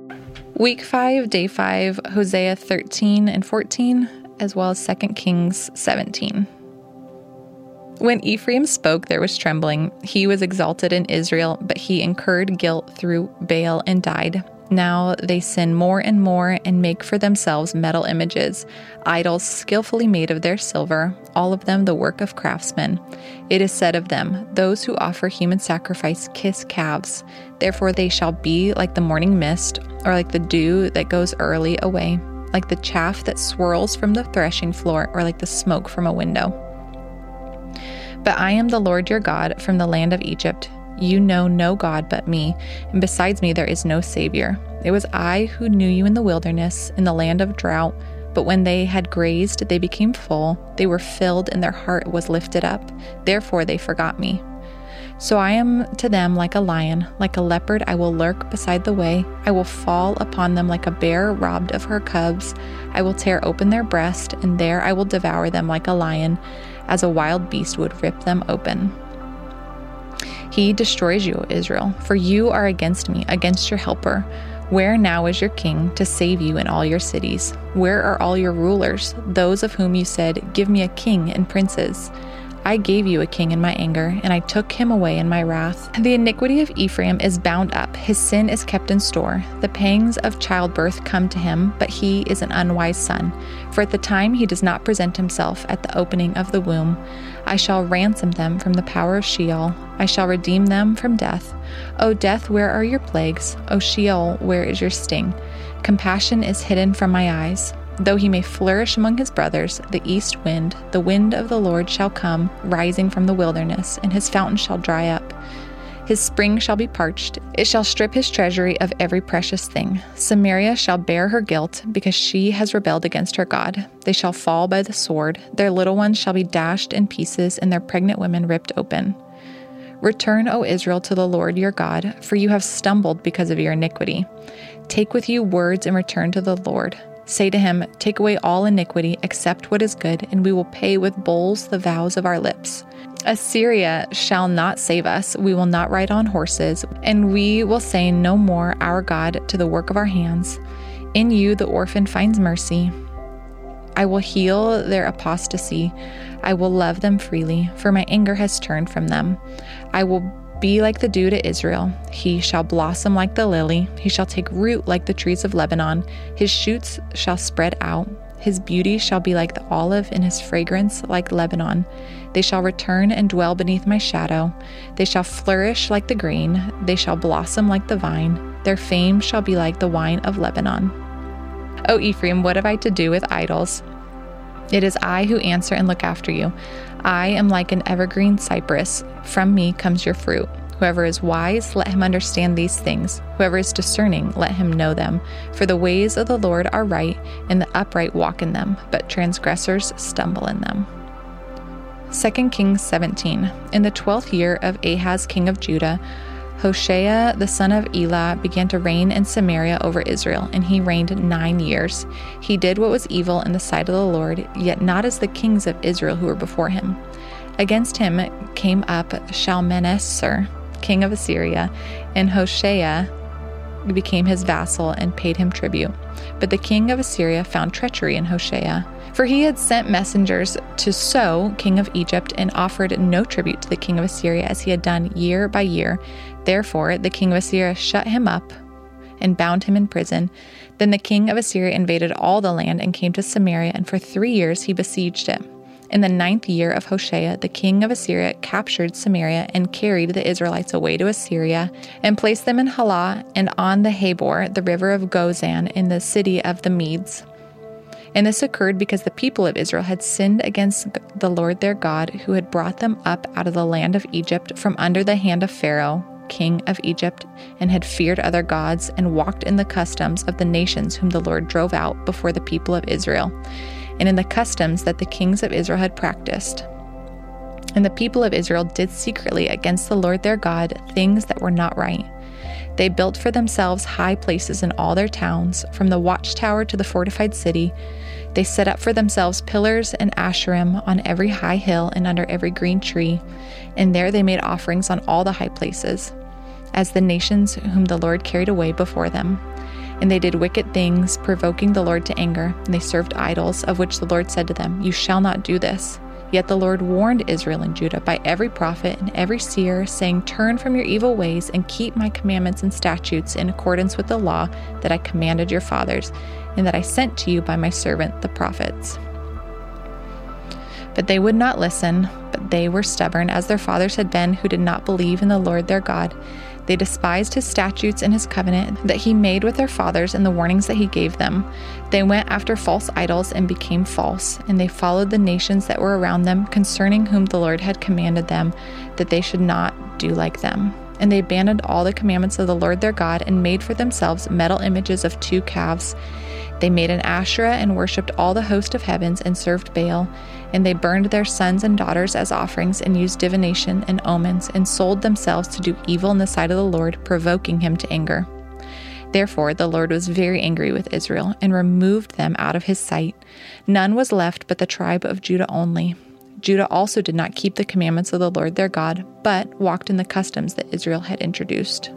Week 5, Day 5, Hosea 13 and 14, as well as 2 Kings 17. When Ephraim spoke, there was trembling. He was exalted in Israel, but he incurred guilt through Baal and died. Now they sin more and more and make for themselves metal images, idols skillfully made of their silver, all of them the work of craftsmen. It is said of them, those who offer human sacrifice kiss calves. Therefore they shall be like the morning mist, or like the dew that goes early away, like the chaff that swirls from the threshing floor, or like the smoke from a window. But I am the Lord your God from the land of Egypt. You know no God but me, and besides me there is no Savior. It was I who knew you in the wilderness, in the land of drought. But when they had grazed, they became full. They were filled, and their heart was lifted up. Therefore they forgot me. So I am to them like a lion, like a leopard I will lurk beside the way. I will fall upon them like a bear robbed of her cubs. I will tear open their breast, and there I will devour them like a lion, as a wild beast would rip them open. He destroys you, Israel, for you are against me, against your helper. Where now is your king to save you in all your cities? Where are all your rulers, those of whom you said, give me a king and princes? I gave you a king in my anger, and I took him away in my wrath. The iniquity of Ephraim is bound up, his sin is kept in store. The pangs of childbirth come to him, but he is an unwise son. For at the time he does not present himself at the opening of the womb. I shall ransom them from the power of Sheol. I shall redeem them from death. O death, where are your plagues? O Sheol, where is your sting? Compassion is hidden from my eyes. Though he may flourish among his brothers, the east wind, the wind of the Lord shall come, rising from the wilderness, and his fountain shall dry up. His spring shall be parched. It shall strip his treasury of every precious thing. Samaria shall bear her guilt, because she has rebelled against her God. They shall fall by the sword. Their little ones shall be dashed in pieces, and their pregnant women ripped open. Return, O Israel, to the Lord your God, for you have stumbled because of your iniquity. Take with you words and return to the Lord. Say to him, take away all iniquity, accept what is good, and we will pay with bowls the vows of our lips. Assyria shall not save us, we will not ride on horses, and we will say no more, our God, to the work of our hands. In you the orphan finds mercy. I will heal their apostasy. I will love them freely, for my anger has turned from them. I will be like the dew to Israel. He shall blossom like the lily. He shall take root like the trees of Lebanon. His shoots shall spread out. His beauty shall be like the olive, and his fragrance like Lebanon. They shall return and dwell beneath my shadow. They shall flourish like the grain. They shall blossom like the vine. Their fame shall be like the wine of Lebanon. O Ephraim, what have I to do with idols? It is I who answer and look after you. I am like an evergreen cypress. From me comes your fruit. Whoever is wise, let him understand these things. Whoever is discerning, let him know them. For the ways of the Lord are right, and the upright walk in them, but transgressors stumble in them. 2 Kings 17. In the 12th year of Ahaz king of Judah, Hoshea the son of Elah began to reign in Samaria over Israel, and he reigned 9 years. He did what was evil in the sight of the Lord, yet not as the kings of Israel who were before him. Against him came up Shalmaneser, king of Assyria, and Hoshea became his vassal and paid him tribute. But the king of Assyria found treachery in Hoshea, for he had sent messengers to So, king of Egypt, and offered no tribute to the king of Assyria as he had done year by year. Therefore the king of Assyria shut him up and bound him in prison. Then the king of Assyria invaded all the land and came to Samaria, and for 3 years he besieged it. In the 9th year of Hoshea, the king of Assyria captured Samaria and carried the Israelites away to Assyria and placed them in Halah and on the Habor, the river of Gozan, in the city of the Medes. And this occurred because the people of Israel had sinned against the Lord their God, who had brought them up out of the land of Egypt from under the hand of Pharaoh, king of Egypt, and had feared other gods and walked in the customs of the nations whom the Lord drove out before the people of Israel, and in the customs that the kings of Israel had practiced. And the people of Israel did secretly against the Lord their God things that were not right. They built for themselves high places in all their towns, from the watchtower to the fortified city. They set up for themselves pillars and Asherim on every high hill and under every green tree, and there they made offerings on all the high places, as the nations whom the Lord carried away before them. And they did wicked things, provoking the Lord to anger, and they served idols, of which the Lord said to them, "You shall not do this." Yet the Lord warned Israel and Judah by every prophet and every seer, saying, "Turn from your evil ways and keep my commandments and statutes in accordance with the law that I commanded your fathers, and that I sent to you by my servant the prophets." But they would not listen, but they were stubborn, as their fathers had been, who did not believe in the Lord their God. They despised his statutes and his covenant that he made with their fathers and the warnings that he gave them. They went after false idols and became false, and they followed the nations that were around them, concerning whom the Lord had commanded them that they should not do like them. And they abandoned all the commandments of the Lord their God and made for themselves metal images of 2 calves. They made an Asherah and worshipped all the host of heavens and served Baal. And they burned their sons and daughters as offerings and used divination and omens and sold themselves to do evil in the sight of the Lord, provoking him to anger. Therefore the Lord was very angry with Israel and removed them out of his sight. None was left but the tribe of Judah only. Judah also did not keep the commandments of the Lord their God, but walked in the customs that Israel had introduced.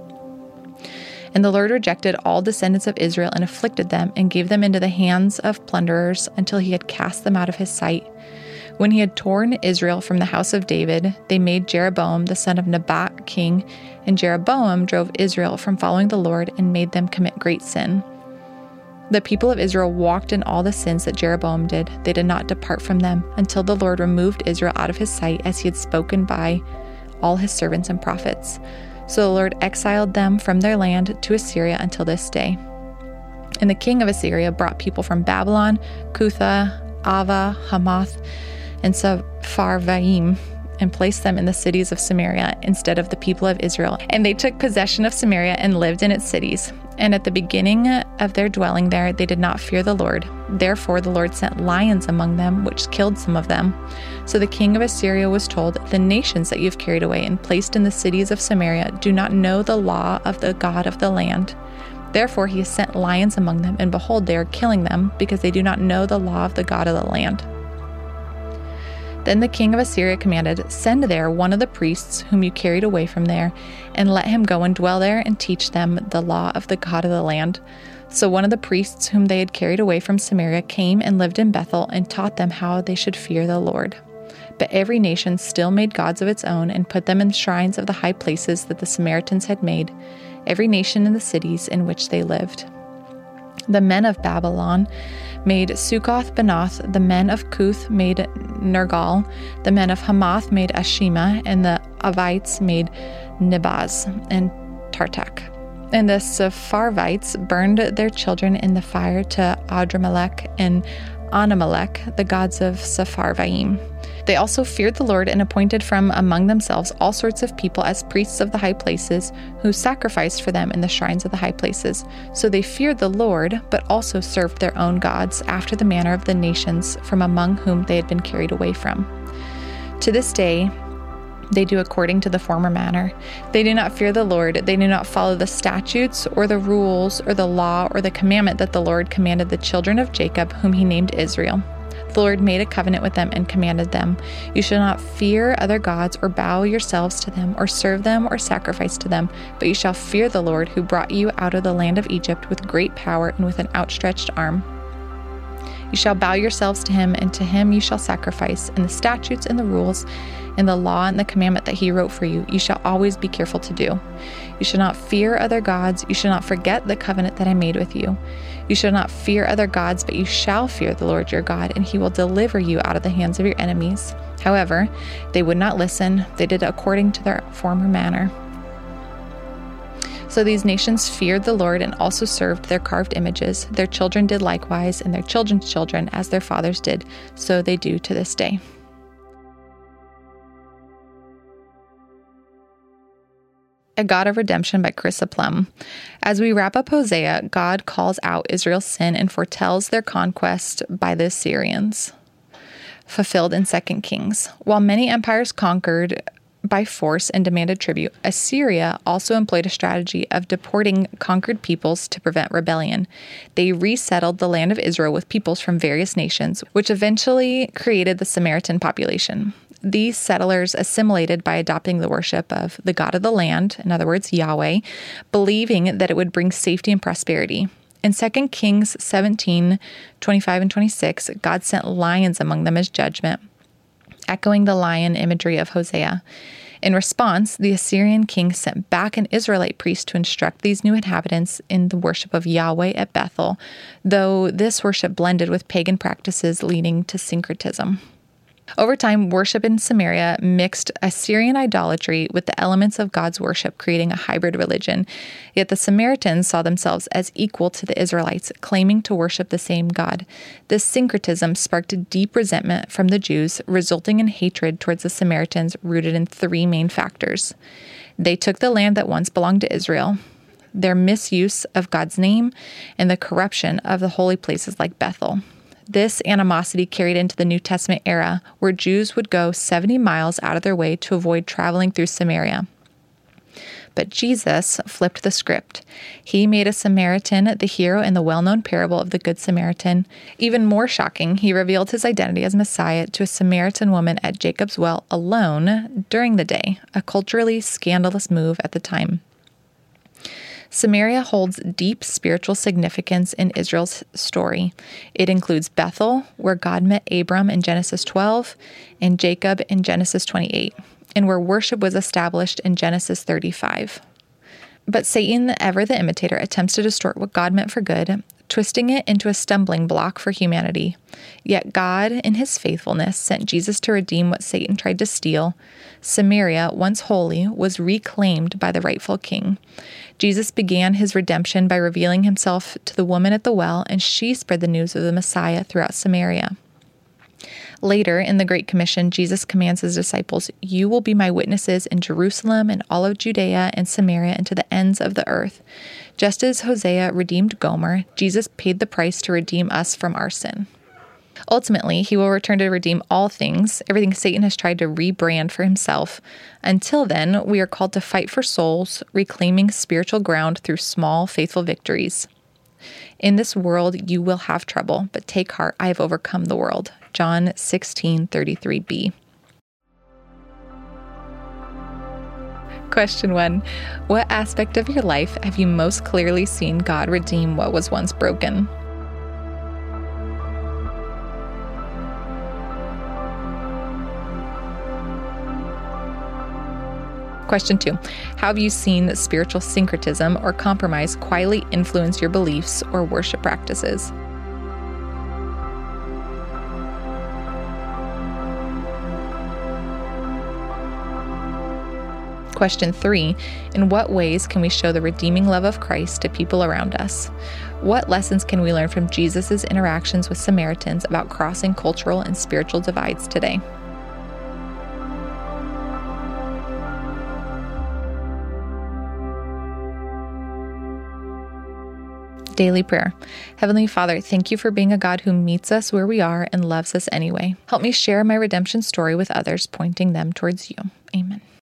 And the Lord rejected all descendants of Israel and afflicted them and gave them into the hands of plunderers until he had cast them out of his sight. When he had torn Israel from the house of David, they made Jeroboam the son of Nebat king, and Jeroboam drove Israel from following the Lord and made them commit great sin. The people of Israel walked in all the sins that Jeroboam did. They did not depart from them until the Lord removed Israel out of his sight, as he had spoken by all his servants and prophets. So the Lord exiled them from their land to Assyria until this day. And the king of Assyria brought people from Babylon, Cutha, Ava, Hamath, and Sepharvaim, and placed them in the cities of Samaria instead of the people of Israel. And they took possession of Samaria and lived in its cities. And at the beginning of their dwelling there, they did not fear the Lord. Therefore the Lord sent lions among them, which killed some of them. So the king of Assyria was told, "The nations that you have carried away and placed in the cities of Samaria do not know the law of the God of the land. Therefore he has sent lions among them, and behold, they are killing them, because they do not know the law of the God of the land." Then the king of Assyria commanded, "Send there one of the priests whom you carried away from there, and let him go and dwell there and teach them the law of the God of the land." So one of the priests whom they had carried away from Samaria came and lived in Bethel and taught them how they should fear the Lord. But every nation still made gods of its own and put them in shrines of the high places that the Samaritans had made, every nation in the cities in which they lived. The men of Babylon made Succoth-Benoth, the men of Cuth made Nergal, the men of Hamath made Ashima, and the Avites made Nibaz and Tartak. And the Sepharvites burned their children in the fire to Adramelech and Anamelech, the gods of Sepharvaim. They also feared the Lord and appointed from among themselves all sorts of people as priests of the high places, who sacrificed for them in the shrines of the high places. So they feared the Lord, but also served their own gods after the manner of the nations from among whom they had been carried away from. To this day, they do according to the former manner. They do not fear the Lord. They do not follow the statutes or the rules or the law or the commandment that the Lord commanded the children of Jacob, whom he named Israel. The Lord made a covenant with them and commanded them, "You shall not fear other gods or bow yourselves to them or serve them or sacrifice to them, but you shall fear the Lord who brought you out of the land of Egypt with great power and with an outstretched arm. You shall bow yourselves to him, and to him you shall sacrifice, and the statutes and the rules and the law and the commandment that he wrote for you, you shall always be careful to do. You shall not fear other gods. You shall not forget the covenant that I made with you. You shall not fear other gods, but you shall fear the Lord your God, and he will deliver you out of the hands of your enemies." However, they would not listen. They did according to their former manner. So these nations feared the Lord and also served their carved images. Their children did likewise, and their children's children, as their fathers did. So they do to this day. A God of Redemption by Carissa Plum. As we wrap up Hosea, God calls out Israel's sin and foretells their conquest by the Assyrians, fulfilled in 2 Kings. While many empires conquered by force and demanded tribute, Assyria also employed a strategy of deporting conquered peoples to prevent rebellion. They resettled the land of Israel with peoples from various nations, which eventually created the Samaritan population. These settlers assimilated by adopting the worship of the God of the land, in other words, Yahweh, believing that it would bring safety and prosperity. In 2 Kings 17:25 and 26, God sent lions among them as judgment, echoing the lion imagery of Hosea. In response, the Assyrian king sent back an Israelite priest to instruct these new inhabitants in the worship of Yahweh at Bethel, though this worship blended with pagan practices leading to syncretism. Over time, worship in Samaria mixed Assyrian idolatry with the elements of God's worship, creating a hybrid religion. Yet the Samaritans saw themselves as equal to the Israelites, claiming to worship the same God. This syncretism sparked deep resentment from the Jews, resulting in hatred towards the Samaritans rooted in three main factors. They took the land that once belonged to Israel, their misuse of God's name, and the corruption of the holy places like Bethel. This animosity carried into the New Testament era, where Jews would go 70 miles out of their way to avoid traveling through Samaria. But Jesus flipped the script. He made a Samaritan the hero in the well-known parable of the Good Samaritan. Even more shocking, he revealed his identity as Messiah to a Samaritan woman at Jacob's well alone during the day, a culturally scandalous move at the time. Samaria holds deep spiritual significance in Israel's story. It includes Bethel, where God met Abram in Genesis 12, and Jacob in Genesis 28, and where worship was established in Genesis 35. But Satan, ever the imitator, attempts to distort what God meant for good, twisting it into a stumbling block for humanity. Yet God, in his faithfulness, sent Jesus to redeem what Satan tried to steal. Samaria, once holy, was reclaimed by the rightful king. Jesus began his redemption by revealing himself to the woman at the well, and she spread the news of the Messiah throughout Samaria. Later, in the Great Commission, Jesus commands his disciples, "You will be my witnesses in Jerusalem and all of Judea and Samaria and to the ends of the earth." Just as Hosea redeemed Gomer, Jesus paid the price to redeem us from our sin. Ultimately, he will return to redeem all things, everything Satan has tried to rebrand for himself. Until then, we are called to fight for souls, reclaiming spiritual ground through small, faithful victories. In this world, you will have trouble, but take heart, I have overcome the world. John 16:33b. Question 1. What aspect of your life have you most clearly seen God redeem what was once broken? Question 2. How have you seen spiritual syncretism or compromise quietly influence your beliefs or worship practices? Question 3. In what ways can we show the redeeming love of Christ to people around us? What lessons can we learn from Jesus' interactions with Samaritans about crossing cultural and spiritual divides today? Daily prayer. Heavenly Father, thank you for being a God who meets us where we are and loves us anyway. Help me share my redemption story with others, pointing them towards you. Amen.